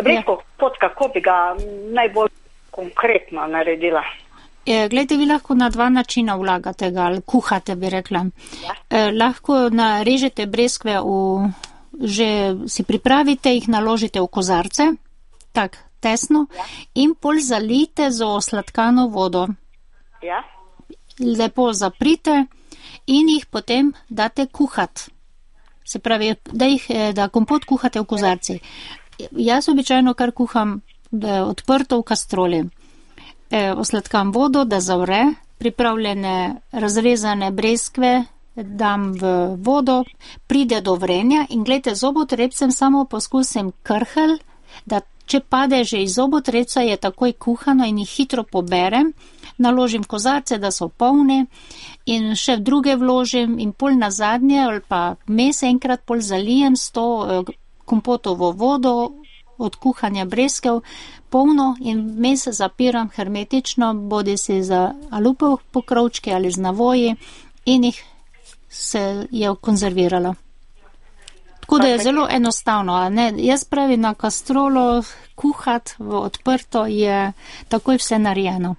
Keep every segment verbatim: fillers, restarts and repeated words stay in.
Bresko pot, kako bi ga najbolj konkretno naredila? E, glejte, vi lahko na dva načina vlagate ga, ali kuhate, bi rekla. Ja. E, lahko narežete breskve v, že si pripravite, jih naložite v kozarce, tak tesno, ja. In pol zalijte z osladkano vodo. Ja. Lepo zaprite in jih potem date kuhat. Se pravi, da, jih, da kompot kuhate v kozarci. Jaz običajno kar kuham odprto v kastroli. E, osladkam vodo, da zavre, pripravljene razrezane breskve dam v vodo, pride do vrenja in gledajte, z zobotrebcem samo poskusim krhelj, da če pade že iz zobotrebca, je takoj kuhano in jih hitro poberem, naložim kozarce, da so polni in še v druge vložim in pol na zadnje ali pa mes enkrat pol zalijem s to eh, kompotovo vodo od kuhanja breskev polno in mes zapiram hermetično, bodi si za alupov pokrovčke ali z navoji in jih se je konzerviralo. Tako da je zelo enostavno, a ne? Jaz pravim na kastrolo kuhat v odprto je takoj vse narejeno.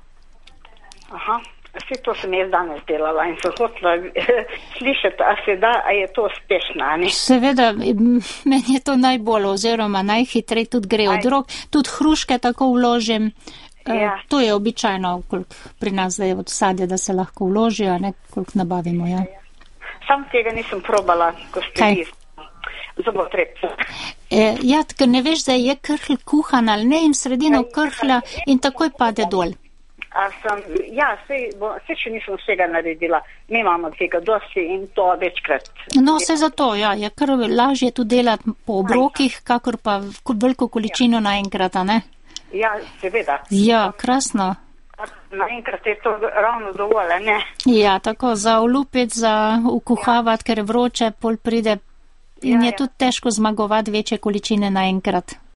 Aha, vse to sem jaz danes delala in sem hotela slišati, a se da, a je to uspešno, ne? Seveda, meni je to najbolj oziroma najhitrej tudi gre od rok, tudi hruške tako vložim. Ja. To je običajno, koliko pri nas da je od sadja, da se lahko vložijo, ne, koliko nabavimo, ja. Sam tega nisem probala, ko ste vi zobotrebce. E, ja, ker ne veš, da je krhlj kuhan ali ne in sredino krhlja in takoj pade dol. A sem, ja, vse še nisem vsega naredila. Mi imamo tega dosti in to večkrat. No, vse zato, ja, je kar lažje tu delati po obrokih, kakor pa veliko količino ja. Naenkrat, ne? Ja, seveda. Ja, krasno. Naenkrat je to ravno dovolj, ne? Ja, tako, za olupiti, za ukuhavati, ker je vroče, pol pride in ja, je ja. Tudi težko zmagovati večje količine naenkrat.